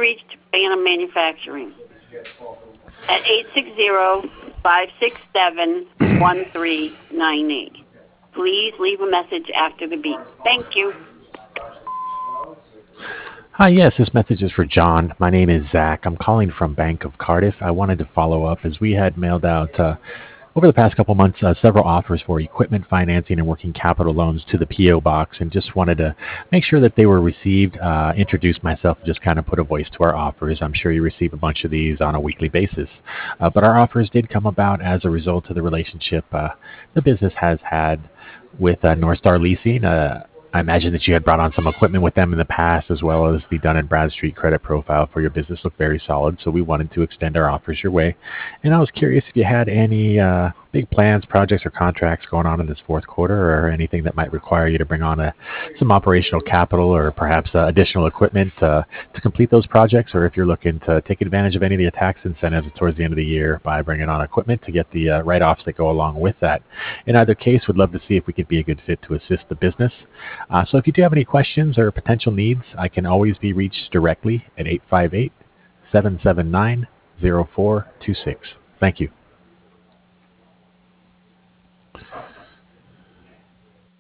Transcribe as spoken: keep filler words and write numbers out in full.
reached Phantom Manufacturing at eight six zero, five six seven, one three nine eight. Please leave a message after the beep. Thank you. Hi, yes, this message is for John. My name is Zach. I'm calling from Bank of Cardiff. I wanted to follow up as we had mailed out uh, over the past couple months uh, several offers for equipment financing and working capital loans to the P O box, and just wanted to make sure that they were received, uh, introduce myself, and just kind of put a voice to our offers. I'm sure you receive a bunch of these on a weekly basis. Uh, but our offers did come about as a result of the relationship uh, the business has had with uh, North Star Leasing. Uh, I imagine that you had brought on some equipment with them in the past, as well as the Dun and Bradstreet credit profile for your business looked very solid, so we wanted to extend our offers your way. And I was curious if you had any uh, big plans, projects, or contracts going on in this fourth quarter, or anything that might require you to bring on a, some operational capital or perhaps uh, additional equipment uh, to complete those projects, or if you're looking to take advantage of any of the tax incentives towards the end of the year by bringing on equipment to get the uh, write-offs that go along with that. In either case, we'd love to see if we could be a good fit to assist the business. Uh, so if you do have any questions or potential needs, I can always be reached directly at eight five eight, seven seven nine, zero four two six. Thank you.